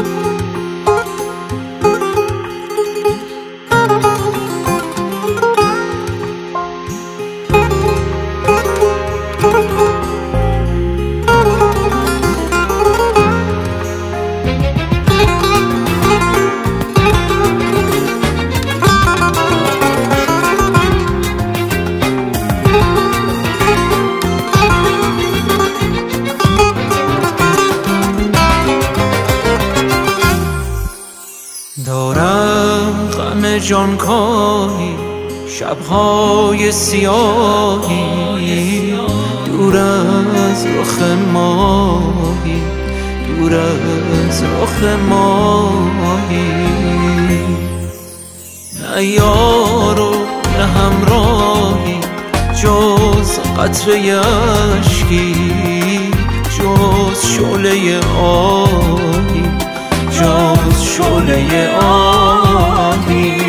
دارم غم جانکاهی، شبهای سیاهی، دور از رخ ماهی، دور از رخ ماهی. نه یار و نه همراهی جز قطره اشکی، جز شعله آهی، جز شعله آهی.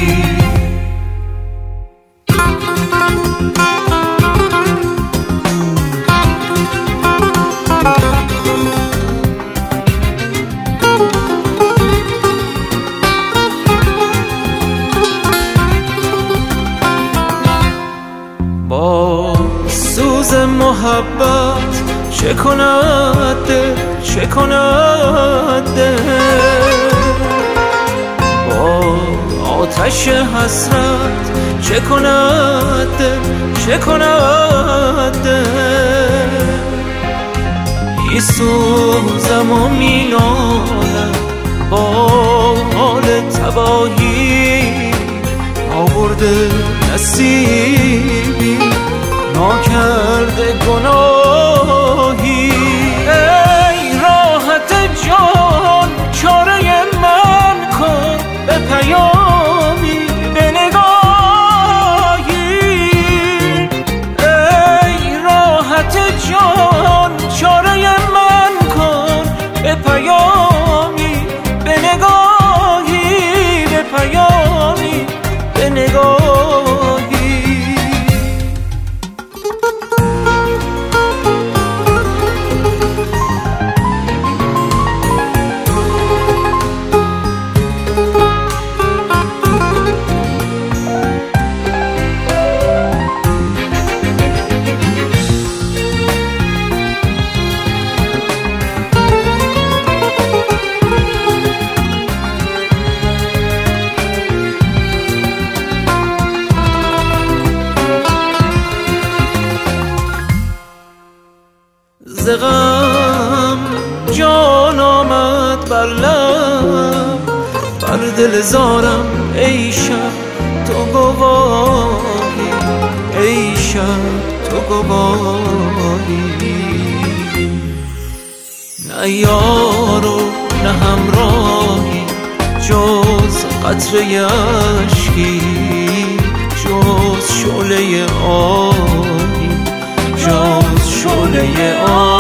با سوز محبت چه کند دل، چه کند دل، با آتش حسرت چه کند دل، چه کند دل. می سوزم و می نالم با حال تباهی، آورده نصیبی ناکرده گناهی. ای راحت جان چاره من کن به پیامی، به نگاهی. ای راحت جان چاره من کن به پیامی، به نگاهی، به پیامی، به نگاهی. ز غم جان آمد بر لب، بر دل زارم ای شب تو گواهی، ای شب تو گواهی. نه یار و نه همراهی جز قطره اشکی، جز شعله آهی، جز شعله آهی.